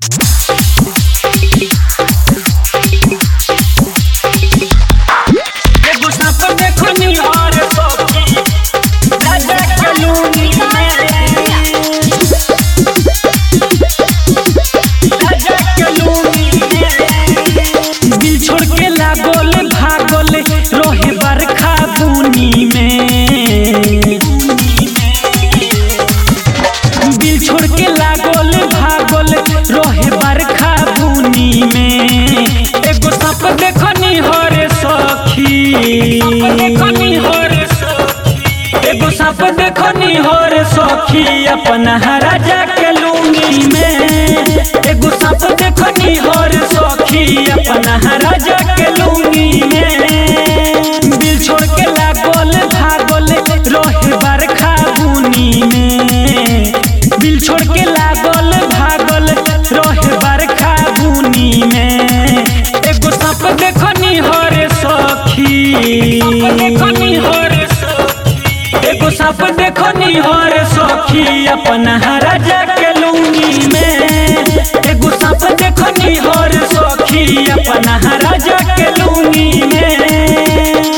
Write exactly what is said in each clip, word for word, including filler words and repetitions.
एगो सांप देखनी हो रे सखी अपना राजा के लूंगी में। एगो सांप देखनी हो रे सखी अपना राजा के लूंगी में। दिल छोड़ के लागल भागल रहे बरखा बुनी में। दिल छोड़ के लागल भागल रहे बरखा बुनी में। एगो सांप देखनी हो रे सखी देखनी हो रे एगो सांप देखनी हो रे सखी अपना राजा के लूंगी में। एगो सांप देखनी हो रे सखी अपना राजा के लूंगी में।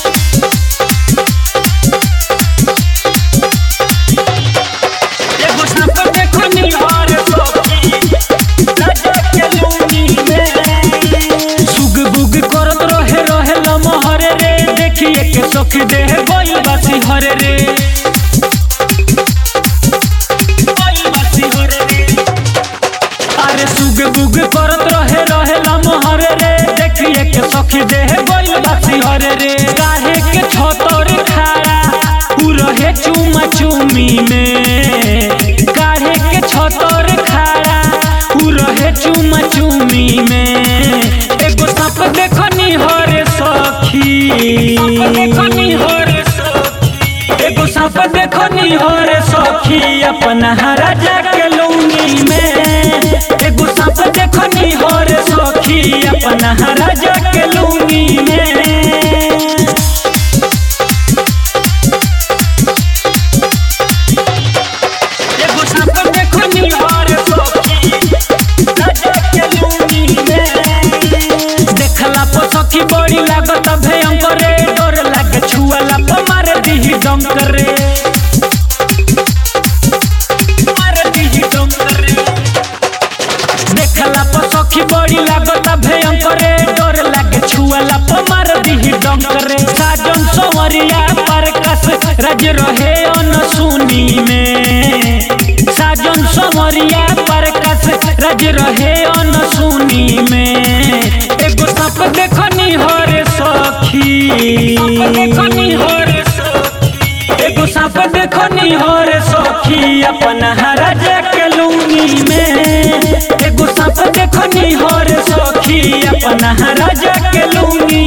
एगो सांप देखनी हो रे सखी राजा के लूंगी में। सुग बुग करत रहे रहे लमहर रे देखिए के सखी देह गइल बासी हरे रे। अरे सुग बुग करत रहे रहे लमहर रे देखिए के सखी देह गइल बासी हरे रे। काहे के छतर खाड़ा उ रहे चुमा चुमी में। काहे के छतर खाड़ा उ रहे चुमा चुमी में। एगो सांप देखनी हो रे सखी देखनी हो रे सखी एगो सांप देखनी हो रे सखी अपना राजा के लूंगी में। एगो सांप देखनी हो रे सखी अपना राजा के लूंगी में। एगो सांप देखनी हो रे सखी राजा के लूंगी में। देखला पर सखी बड़ी लागत भयंकर रे। डर लागे छुआला पर मार दीही डंकर रे। मार दीही डंकर रे। देखला पर सखी बड़ी लागत भयंकर रे। डर लागे छुआला पर मार दीही डंकर रे। साजन संवरिया परकस राज रहे अनसुनी में। साजन संवरिया परकस राज रहे अनसुनी में। एगो सांप देखनी हो रे सखी देखनी हो रे सखी एगो सांप देखनी हो रे सखी अपना राजा के लूंगी में। एगो सांप देखनी हो रे सखी अपना राजा के लूंगी